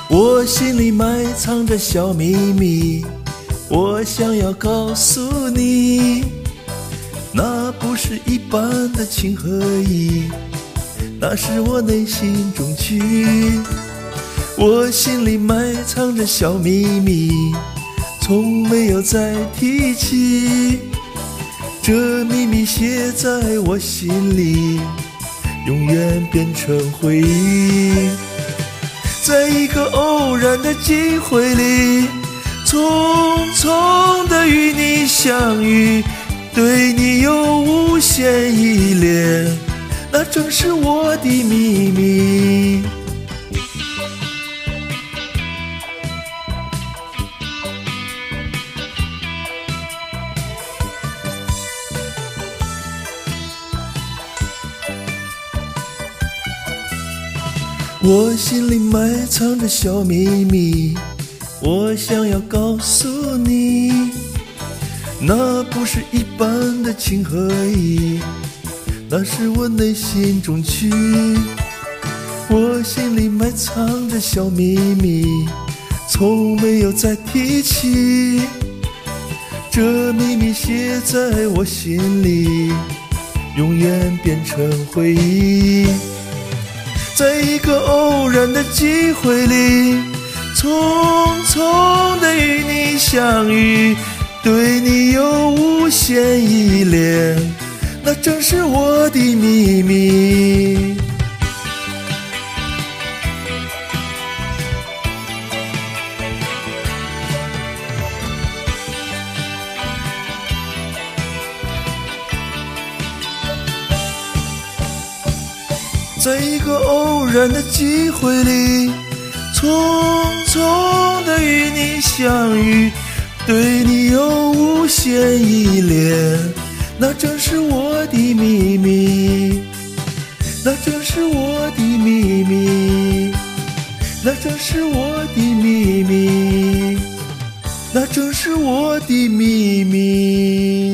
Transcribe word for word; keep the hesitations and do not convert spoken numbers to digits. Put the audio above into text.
我心里埋藏着小秘密，我想要告诉你，那不是一般的情和义，那是我内心中曲。我心里埋藏着小秘密，从没有再提起，这秘密写在我心里，永远变成回忆。在一个偶然的机会里，匆匆地与你相遇，对你有无限依恋，那正是我的秘密。我心里埋藏着小秘密，我想要告诉你，那不是一般的情和义，那是我内心中曲。我心里埋藏着小秘密，从没有再提起，这秘密写在我心里，永远变成回忆。在一个偶然的机会里，匆匆地与你相遇，对你有无限依恋，那正是我的秘密。在一个偶然的机会里，匆匆地与你相遇，对你有无限依恋，那正是我的秘密，那正是我的秘密，那正是我的秘密，那正是我的秘密。